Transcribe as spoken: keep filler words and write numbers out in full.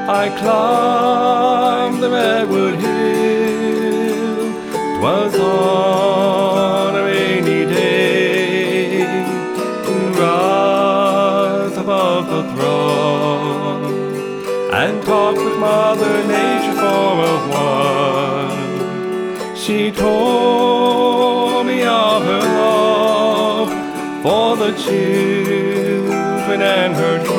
I climbed the redwood hill. 'Twas on a rainy day to rise above the throng and talk with Mother Nature for a while. She told me of her love for the children and her